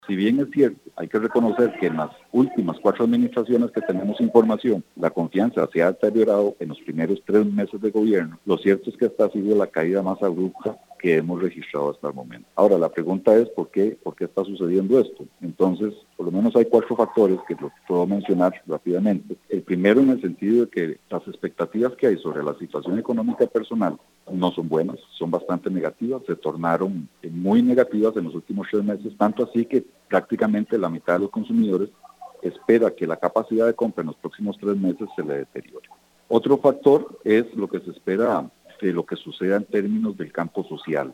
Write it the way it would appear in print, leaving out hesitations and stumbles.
Si bien es cierto, hay que reconocer que en las últimas 4 administraciones que tenemos información, la confianza se ha deteriorado en los primeros 3 meses de gobierno. Lo cierto es que esta ha sido la caída más abrupta que hemos registrado hasta el momento. Ahora, la pregunta es ¿por qué está sucediendo esto? Entonces, por lo menos hay 4 factores que los puedo mencionar rápidamente. El primero, en el sentido de que las expectativas que hay sobre la situación económica personal no son buenas, son bastante negativas, se tornaron muy negativas en los últimos 3 meses, tanto así que prácticamente la mitad de los consumidores espera que la capacidad de compra en los próximos 3 meses se le deteriore. Otro factor es lo que se espera de lo que suceda en términos del campo social.